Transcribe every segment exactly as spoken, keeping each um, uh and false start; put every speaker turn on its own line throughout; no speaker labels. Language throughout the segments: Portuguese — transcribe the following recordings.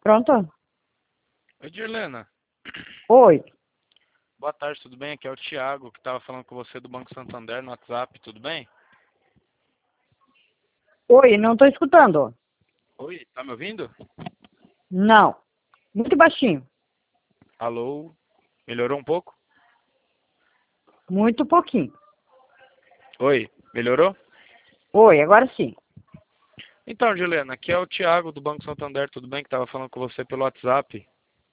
Pronto?
Oi, Dirlena.
Oi.
Boa tarde, tudo bem? Aqui é o Thiago, que estava falando com você do Banco Santander no WhatsApp, tudo bem?
Oi, não estou escutando.
Oi, tá me ouvindo?
Não. Muito baixinho.
Alô? Melhorou um pouco?
Muito pouquinho.
Oi, melhorou?
Oi, agora sim.
Então, Dirlena, aqui é o Thiago do Banco Santander, tudo bem? Que estava falando com você pelo WhatsApp.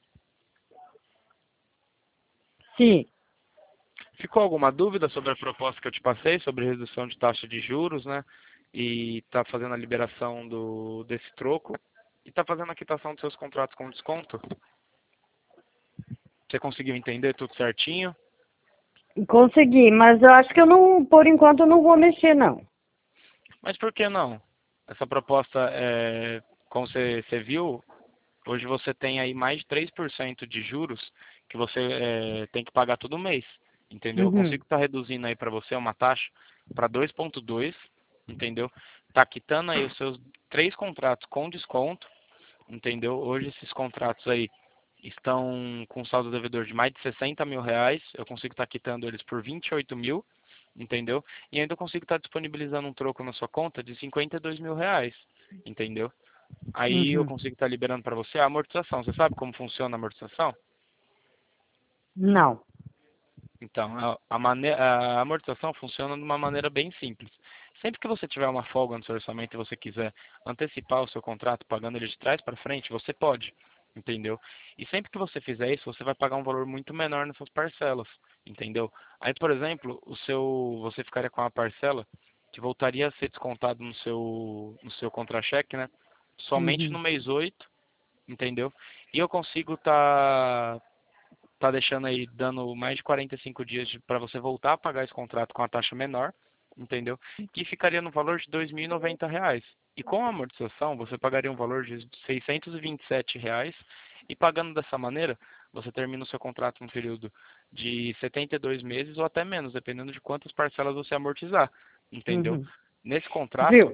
Sim.
Ficou alguma dúvida sobre a proposta que eu te passei, sobre redução de taxa de juros, né? E tá fazendo a liberação do, desse troco e tá fazendo a quitação dos seus contratos com desconto? Você conseguiu entender tudo certinho?
Consegui, mas eu acho que eu não, por enquanto, eu não vou mexer, não.
Mas por que não? Essa proposta, é, como você, você viu, hoje você tem aí mais de três por cento de juros que você é, tem que pagar todo mês, entendeu? Eu
Uhum.
consigo estar reduzindo aí para você uma taxa para dois vírgula dois, entendeu? Tá quitando aí os seus três contratos com desconto, entendeu? Hoje esses contratos aí estão com saldo devedor de mais de sessenta mil reais, eu consigo estar quitando eles por vinte e oito mil, entendeu? E ainda eu consigo estar disponibilizando um troco na sua conta de cinquenta e dois mil reais, entendeu? Aí eu
Uhum.
consigo estar liberando para você a amortização. Você sabe como funciona a amortização?
Não.
Então, a, a, mane- a amortização funciona de uma maneira bem simples. Sempre que você tiver uma folga no seu orçamento e você quiser antecipar o seu contrato pagando ele de trás para frente, você pode, entendeu? E sempre que você fizer isso, você vai pagar um valor muito menor nessas parcelas, entendeu? Aí, por exemplo, o seu, você ficaria com uma parcela que voltaria a ser descontado no seu, no seu contra-cheque, né? Somente
Uhum.
no mês oito, entendeu? E eu consigo estar tá deixando aí, dando mais de quarenta e cinco dias para você voltar a pagar esse contrato com a taxa menor, entendeu? Que ficaria no valor de dois mil e noventa reais. E com a amortização, você pagaria um valor de seiscentos e vinte e sete reais. E pagando dessa maneira, você termina o seu contrato no período de setenta e dois meses ou até menos, dependendo de quantas parcelas você amortizar, entendeu?
Uhum.
Nesse contrato,
Viu?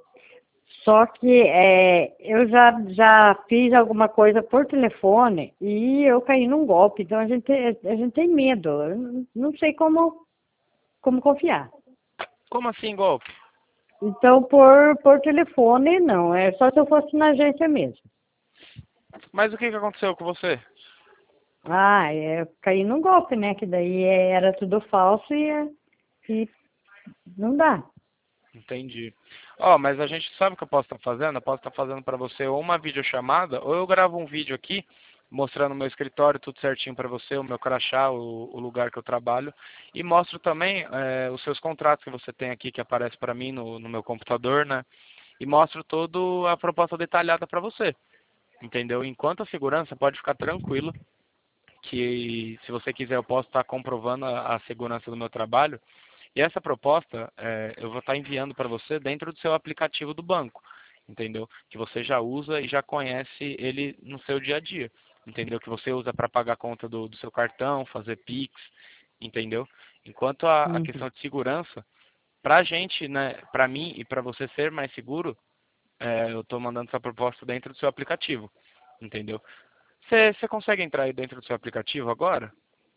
Só que é, eu já, já fiz alguma coisa por telefone e eu caí num golpe. Então a gente, a gente tem medo. Eu não não sei como, como confiar.
como assim golpe?
Então, por, por telefone, não. É só se eu fosse na agência mesmo.
Mas o que que aconteceu com você?
Ah, é, caí num golpe, né? Que daí é- era tudo falso e, é- e não dá.
Entendi. Ó, mas a gente sabe o que eu posso estar fazendo? Eu posso estar fazendo para você ou uma videochamada, ou eu gravo um vídeo aqui mostrando o meu escritório, tudo certinho para você, o meu crachá, o, o lugar que eu trabalho, e mostro também é, os seus contratos que você tem aqui que aparece para mim no, no meu computador, né? E mostro toda a proposta detalhada para você, entendeu? Enquanto a segurança, pode ficar tranquilo que se você quiser eu posso estar comprovando a, a segurança do meu trabalho. E essa proposta é, eu vou estar enviando para você dentro do seu aplicativo do banco, entendeu? Que você já usa e já conhece ele no seu dia a dia, entendeu? Que você usa para pagar a conta do, do seu cartão, fazer Pix, entendeu? Enquanto a, a
Uhum.
questão de segurança, para a gente, né, para mim e para você ser mais seguro, é, eu estou mandando essa proposta dentro do seu aplicativo, entendeu? Você você consegue entrar aí dentro do seu aplicativo agora?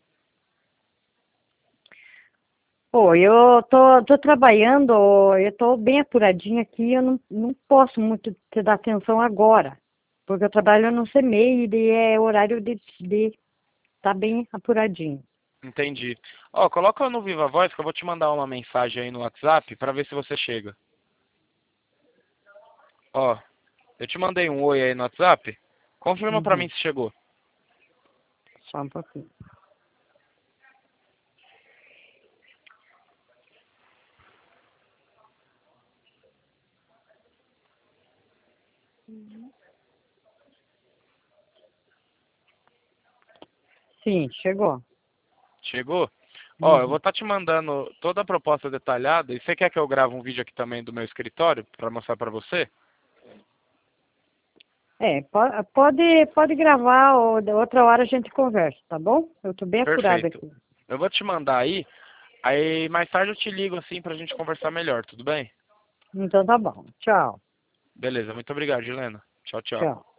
Pô, eu tô, tô trabalhando, eu tô bem apuradinha aqui, eu não, não posso muito te dar atenção agora, porque eu trabalho no C M E I e é horário de, de tá bem apuradinho.
Entendi. Ó, coloca no Viva Voz que eu vou te mandar uma mensagem aí no WhatsApp para ver se você chega. Ó, eu te mandei um oi aí no WhatsApp. Confirma pra mim
Uhum.
se chegou.
Só um pouquinho. Sim, chegou.
Chegou? Ó, eu vou
Uhum.
estar te mandando toda a proposta detalhada. E você quer que eu grave um vídeo aqui também do meu escritório para mostrar para você?
É, po- pode, pode gravar, ou da outra hora a gente conversa, tá bom? Eu tô bem apurada
Perfeito.
aqui.
Eu vou te mandar aí. Aí mais tarde eu te ligo assim pra gente conversar melhor, tudo bem?
Então tá bom. Tchau.
Beleza, muito obrigado, Helena. Tchau, tchau.
Tchau.